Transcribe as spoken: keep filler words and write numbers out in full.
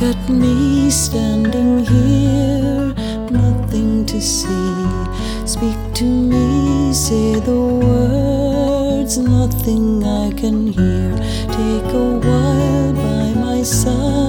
at me standing here, nothing to see. Speak to me, say the words, nothing I can hear. Take a while by my side.